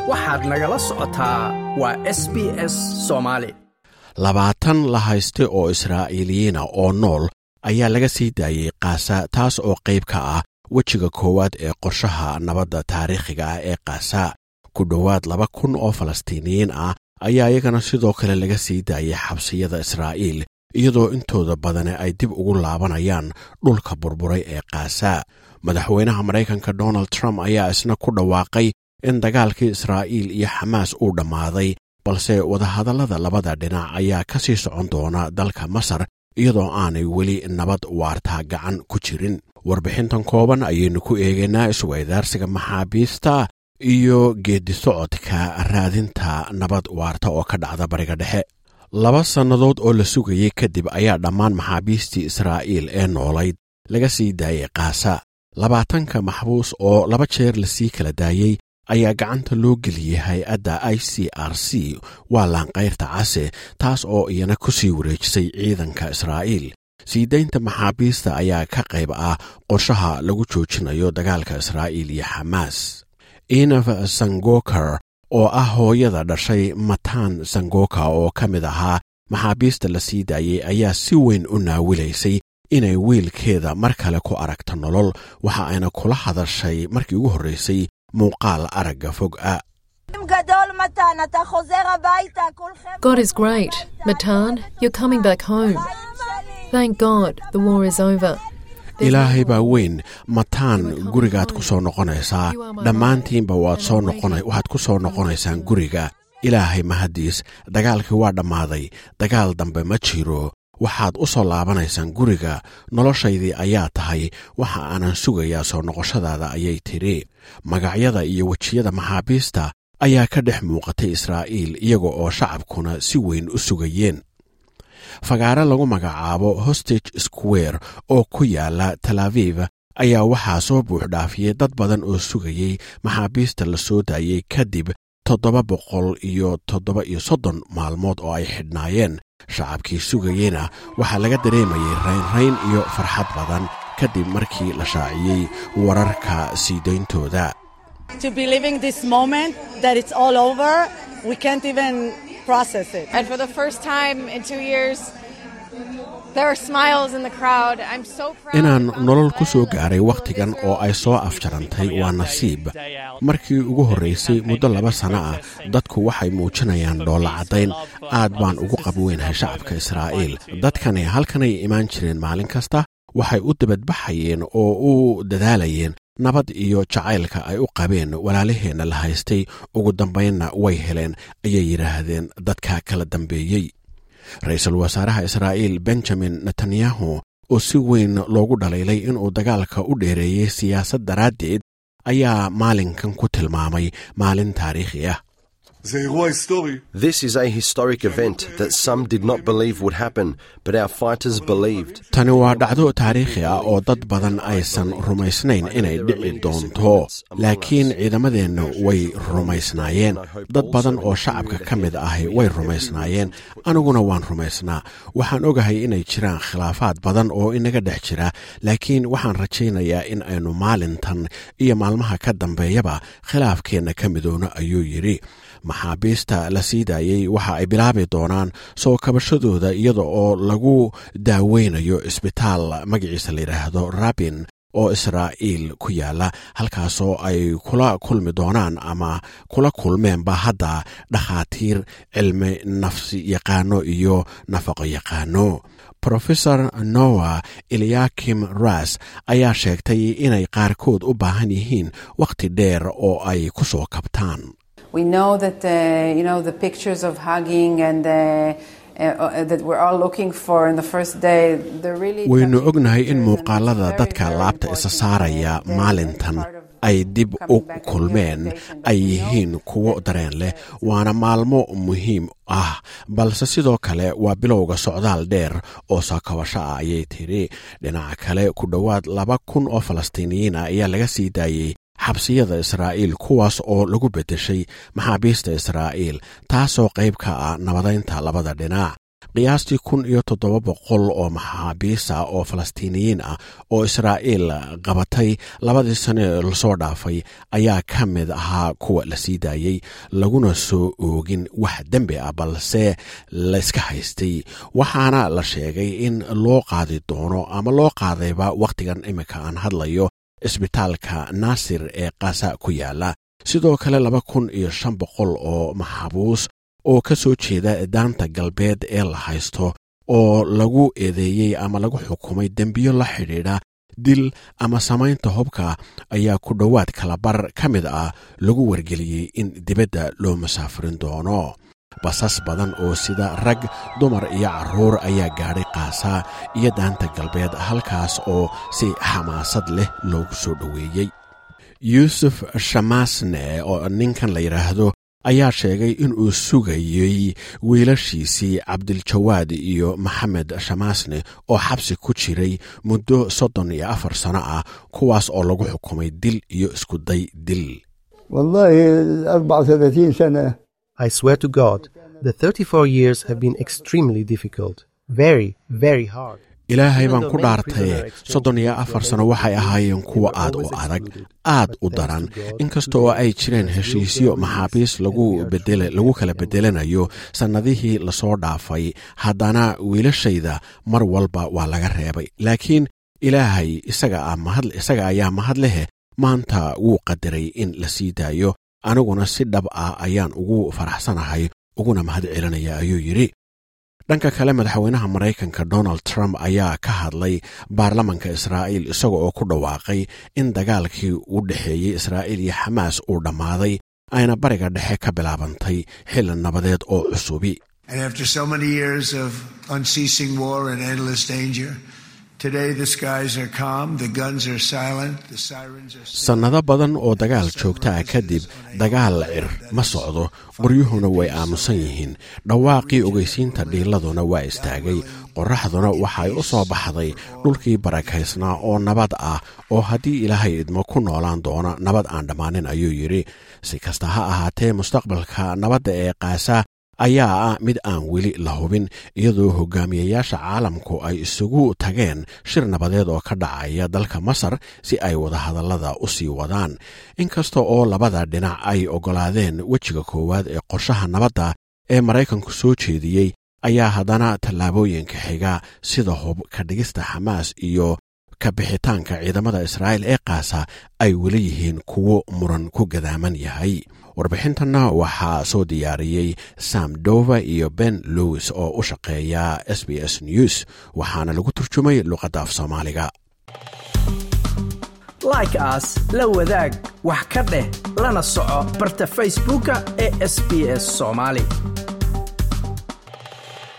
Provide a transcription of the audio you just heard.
waxaad nagala socotaa waa SBS Soomaali 20 la hayste oo Israa'iiliyiin oo nool ayaa laga sii daayay Gaza taas oo qayb ka ah wajiga koowaad ee qorshaha nabadda taariikhiga ah ee Gaza ku dhawaad 2,000 oo Falastiiniyiin ah ayaa iyagana sidoo kale laga sii daayay xabsiyada Israa'iil iyadoo intooda badan ay dib ugu laabanayaan dhulka burburay ee Gaza madaxweynaha Mareykanka Donald Trump ayaa isna ku dhawaaqay in dagaalkii Israa'iil iyo Xamaas uu dhamaaday balse wadahadallada labada dhinac ayaa ka sii socon doona dalka Masar iyadoo aanay weli nabad waarta gacan ku jirin warbixintan kooban ayaynu ku eegaynaa isweydaarsiga maxaabiista iyo geedi socodka raadinta nabad waarta oo ka dhacda bariga dhexe 2 sannadood oo la sugayay kadib ayaa dhammaan maxaabiistii Israa'iil ee noolayd laga sii daayay Gaza 20 maxbuus oo 2 jeer la sii kala daayay ayaa gacanta loo geliyay hay'adda ICRC waa laanqayrta case taas oo iyana ku sii wareejisay ciidanka Israa'iil siideynta maxaabiista ayaa ka qayb ah qorshaha lagu joojinayo dagaalka Israa'iil iyo Xamaas Inaf Sangokar oo ah hooyada dhashay Matan Sangoka oo ka mid ahaa maxaabiista la sii daayay ayaa si weyn u naawilaysay inay wiilkeeda mar kale ku aragto nolol waxa ayna kula hadashay markii ugu horeysay muuqaal aragga fog ah God is great. Matan, you're coming back home. Thank God the war is over. Ilaahay baa weyn Matan gurigaad ku soo noqonaysaa dhammaantiinba waxaad ku soo noqonaysaan guriga Ilaahay mahadiis dagaalkii waa dhammaaday dagaal dambe ma jiro waxaad u soo laabanaysaan guriga noloshaydii ayaa tahay waxa aanan sugayaa soo noqoshadaada ayay tiri magacyada iyo wajiyada maxaabiista ayaa ka dhex muuqatay Israa'iil iyaga oo shacabkuna si weyn u sugayeen fagaara lagu magacaabo Hostage Square oo ku yaala Tel Aviv ayaa waxaa soo buux dhaafiyay dad badan oo sugayay maxaabiista la soo daayay kadib 737 maalmood oo ay xidhnaayeen shacabkii sugayena waxaa laga dareemayay rayn iyo farxad badan kadib markii la shaaciyay wararka siideyntooda To be living this moment that it's all over, we can't even process it. And for the first time in 2 years, there are smiles in the crowd. I'm so proud. Inaan nolol ku soo gaaray waqtigan oo ay soo afjarantay waa nasiib. Markii ugu horeysay muddo 2 sano ah, dadku waxay muujinayaan dhoolla cadayn aad baan ugu qabweynahay shacabka Israa'iil. Dadkani halkanay imaan jireen maalin kasta, waxay u dibadbaxayeen oo u dadaalayeen nabad iyo jacaylka ay u qabeen walaalaheena la haystay ugu dambeynna way heleen ayay yiraahdeen dadka kala dambeeyay Ra'iisul Wasaaraha Israa'iil Benjamin Netanyahu oo si weyn loogu dhaleelay inuu dagaalka u dheereeyay siyaasad daraadeed ayaa maalinkan ku tilmaamay maalin taariikhi ah This is a historic event that some did not believe would happen, but our fighters believed. Tani waa dhacdo taariikhi ah oo dad badan aysan rumaysnayn inay dhici doonto, laakiin ciidamadeennu way rumaysnaayeen. Dad badan oo shacabka ka mid ah way rumaysnaayeen, aniguna waan rumaysnaa. Waxaan ogahay inay jiraan khilaafaad badan oo inaga dhex jira, laakiin waxaan rajaynayaa in aynu maalintan iyo maalmaha ka dambeeyaba khilaafkeena ka midowno ayuu yiri. maxaabiista la sii daayay waxa ay bilaabi doonaan soo kabashadooda iyada oo lagu daaweynayo isbitaal magaciisa la yiraahdo Rabin oo Israa'iil ku yaala halkaasoo ay kula kulmi doonaan ama kula kulmeenba hadda dhakhaatiir cilmi nafsi yaqaano iyo nafaqo yaqaano Professor Noah Eliakim Ras ayaa sheegtay inay qaarkood u baahan yihiin waqti dheer oo ay ku soo kabtaan We know that the pictures of hugging and that we're all looking for in the first day they're really waynu ognahay in muuqaalada dadka laabta isa saaraya maalintan ay dib u kulmeen ay yihiin kuwo dareen leh waana maalmo muhiim ah balse sidoo kale waa bilowga socdaal dheer oo soo kabasho ah ayay tiri dhinaca kale ku dhawaad 2,000 oo Falastiiniyiin ah ayaa laga sii daayay xabsiyada Israa'iil kuwaas oo lagu bedeshay maxaabiista Israa'iil taasoo qayb ka ah nabadeynta labada dhinac qiyaastii 1,700 oo maxaabiisa oo falastiiniyiin ah oo Israa'iil qabatay 2 sano la soo dhaafay ayaa ka mid ahaa kuwa la sii daayay laguna soo oogin wax dambi ah balse la iska haystay waxaana la sheegay in loo qaadi doono ama loo qaadayba waqtigan imika aan hadlayo isbitaalka Naasir ee Gaza ku yaala sidoo kale 2,500 oo maxaabuus oo ka soo jeeda daanta galbeed ee la haysto oo lagu eedeeyay ama lagu xukumay dambiyo la xidhiidha dil ama samaynta hubka ayaa ku dhowaad kala bar ka mid ah lagu wargeliyey in dibadda loo masaafirin doono basas badan oo sida rag dumar iyo carruur ayaa gaadhay Gaza iyo daanta galbeed halkaas oo si xamaasad leh loogu soo dhoweeyey Yusuf Shamasne oo ninkan la yiraahdo ayaa sheegay in uu sugayay wiilashiisii Cabdiljawaad iyo Maxamed Shamasne oo xabsi ku jiray muddo 34 sano ah kuwaas oo lagu xukumay dil iyo isku day dil wallahi 34 sana I swear to God the 34 years have been extremely difficult very very hard ilaahay baan ku dhaartay 34 sano waxay ahaayeen kuwa aad u adag aad u daran inkastoo ay jireen heshiisyo maxaabiis lagu kala bedelanayo sanadihii la soo dhaafay haddana wiilashayda mar walba waa laga reebay laakiin ilaahay isaga ayaa mahad leh maanta wuu qadaray in la sii daayo aniguna si dhab ah ayaan ugu faraxsanahay uguna mahad celinaya ayuu yiri dhanka kale madaxweynaha Mareykanka Donald Trump ayaa ka hadlay baarlamaanka Israa'iil isaga oo ku dhawaaqay in dagaalkii u dhaxeeyay Israa'iil iyo Xamaas uu dhamaaday ayna bariga dhexe ka bilaabantay xil nabadeed oo cusubi And after so many years of unceasing war and endless danger today the skies are calm the guns are silent the sirens are sanado badan oo dagaal joogta ah kadib dagaal cir ma socdo qoryuhuna way aamusan yihiin dhawaaqii ogeysiinta dhiiladuna waa istaagay qorraxduna waxay u soo baxday dhulkii barakaysnaa oo nabad ah oo haddii ilaahay idmo ku noolaan doona nabad aan dhammaanin ayuu yiri si kasta ha ahaatee mustaqbalka nabadda ee Gaza ayaa ah mid aan weli la hubin iyadoo hogaamiyayaasha caalamku ay isugu tageen shir nabadeed oo ka dhacaya dalka Masar si ay wada hadallada u sii wadaan inkasta oo labada dhinac ay ogolaadeen wejiga koowaad ee qorshaha nabadda ee Mareykanku soo jeediyey ayaa haddana tallaabooyinka xiga sida hub ka dhigista Xamaas iyo ka bixitaanka ciidamada Israa'iil ee Gaza ay weli yihiin kuwo muran ku gadaaman yahay warbixintana waxaa soo diyaariyey Sam Dova iyo Ben Lewis oo u shaqeeya SBS News waxaana lagu turjumay luqadda af Soomaaliga like us la wadaag wax ka dheh lana soco barta Facebooka ee SBS Somali